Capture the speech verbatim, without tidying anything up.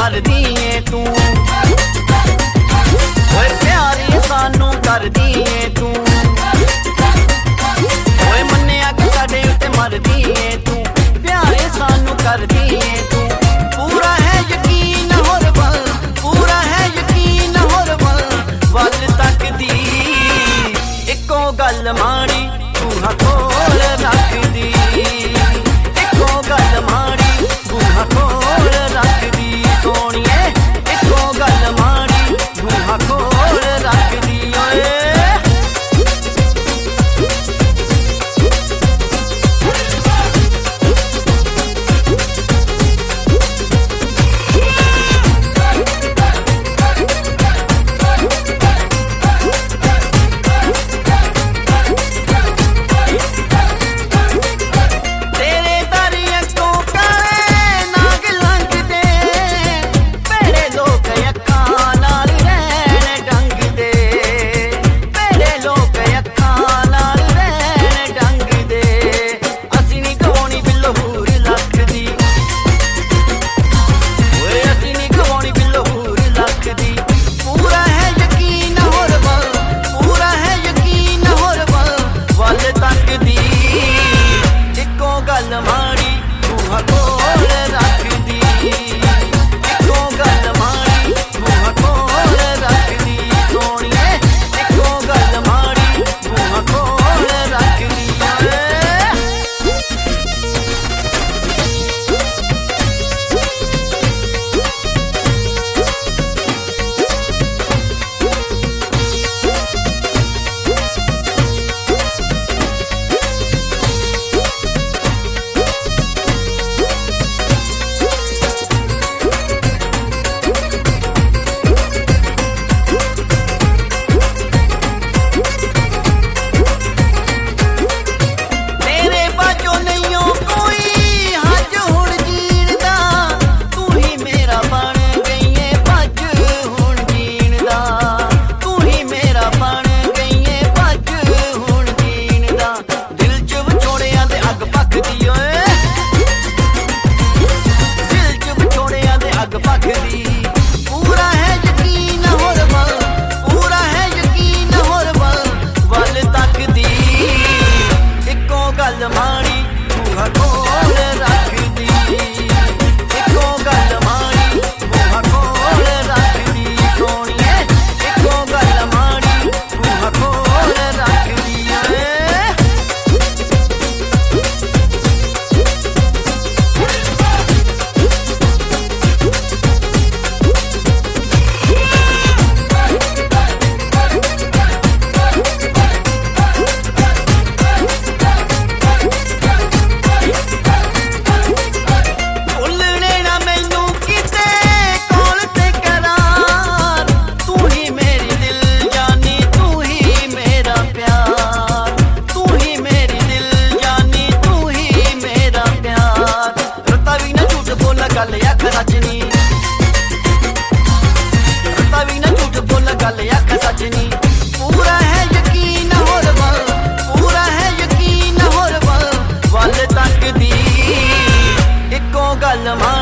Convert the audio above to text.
मरदी है तू, ओए प्यारी सानू करदी है तू, ओए मन्निया कि साडे उत्ते मरदी है तू, प्यारे सानू करदी है तू। पूरा है यकीन होर वल, पूरा है यकीन होर वल वल तकदी, इको गल माड़ी बूहा खोल रखदी, इको गल माड़ी बूहा खोल रखदी सोनिए, इको गल माड़ी बूहा खोल रखदी ओए। पूरा है यकीन होर वल, पूरा है यकीन होर वल वल तकदी, इको गल माड़ी बूहा खोल रखदी, इको गल माड़ी बूहा खोल रखदी सोनिए, इको गल माड़ी बूहा खोल रखदी ओए। गल अख सचनी, रत्ता भी ना झूठ बोल गल अख सचनी। पूरा है यकीन होर वल, पूरा है यकीन होर वल वल तकदी, इको गल मां